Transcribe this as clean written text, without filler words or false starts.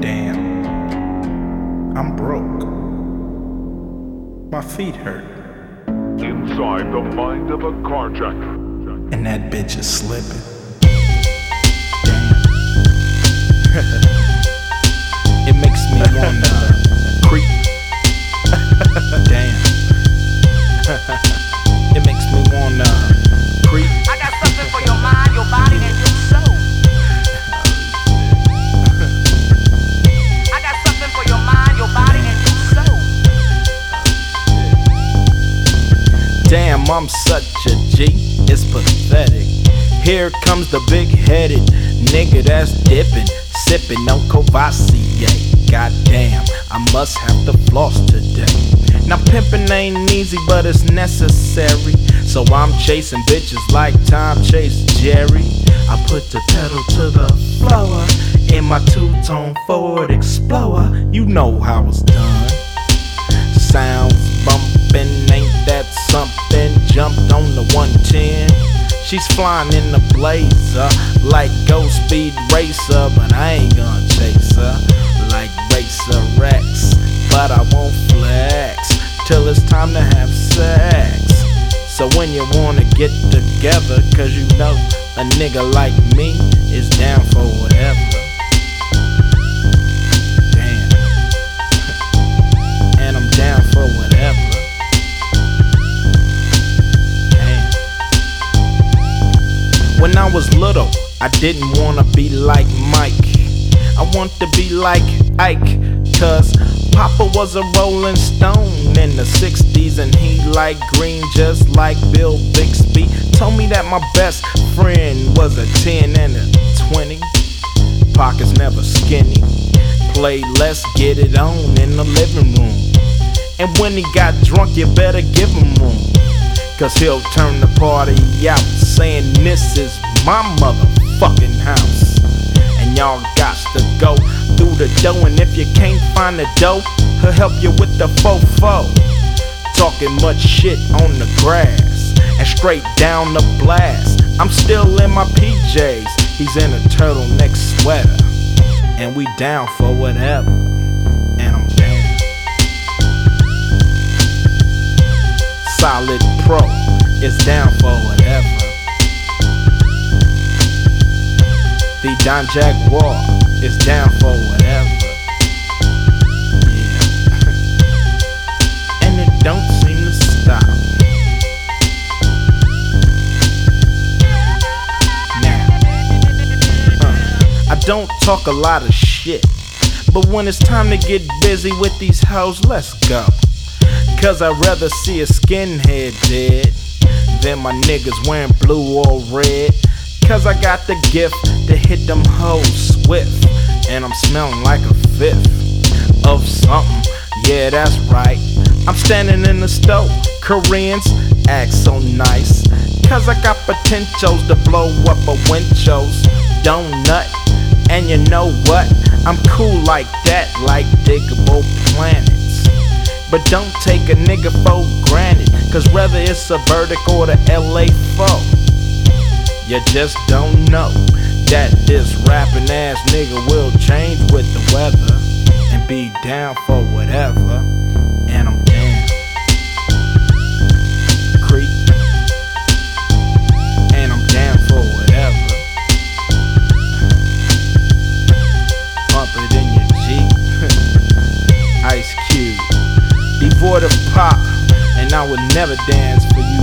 Damn, I'm broke. My feet hurt. Inside the mind of a carjacker. And that bitch is slipping. Damn. It makes me wanna creep. Damn. It makes me wanna creep. I got something for your mind, your body, and your soul. I got something for your mind, your body, and your soul. Damn, I'm such a G, it's pathetic. Here comes the big-headed nigga that's dipping, sipping on Courvoisier. Goddamn, I must have to floss today. Now pimpin' ain't easy, but it's necessary. So I'm chasing bitches like Tom chased Jerry. I put the pedal to the floor in my two-tone Ford Explorer. You know how it's done. Sounds bumpin', ain't that something? Jumped on the 110. She's flying in the blazer like Ghost Speed Racer, but I ain't gonna chase her like Racer Rex. But I won't flex till it's time to have sex. So when you wanna get together, cause you know a nigga like me is down for whatever. Damn. And I'm down for whatever. When I was little, I didn't wanna be like Mike. I want to be like Ike, cause Papa was a Rolling Stone in the 60s and he liked green just like Bill Bixby. Told me that my best friend was a 10 and a 20. Pockets never skinny. Play Let's Get It On in the living room. And when he got drunk, you better give him room, cause he'll turn the party out saying this is my motherfucking house. And y'all got to go through the dough, and if you can't find the dough, he'll help you with the fofo. Talking much shit on the grass and straight down the blast. I'm still in my PJs, he's in a turtleneck sweater, and we down for whatever. And I'm down. Solid Pro is down for whatever. The Don Jaguar is down for whatever. Yeah. And it don't seem to stop. Now, I don't talk a lot of shit, but when it's time to get busy with these hoes, let's go. Cause I'd rather see a skinhead dead than my niggas wearing blue or red. Cause I got the gift to hit them hoes swift, and I'm smelling like a fifth of something. Yeah, that's right. I'm standing in the stove. Koreans act so nice, cause I got potentials to blow up a Winchell's donut. And you know what? I'm cool like that, like Diggable Planets. But don't take a nigga for granted, cause whether it's a verdict or the LA foe, you just don't know that this rapping ass nigga will change with the weather and be down for whatever. And I'm down. Creep. And I'm down for whatever. Pump it in your Jeep. Ice Cube. Devoid of pop, and I would never dance for you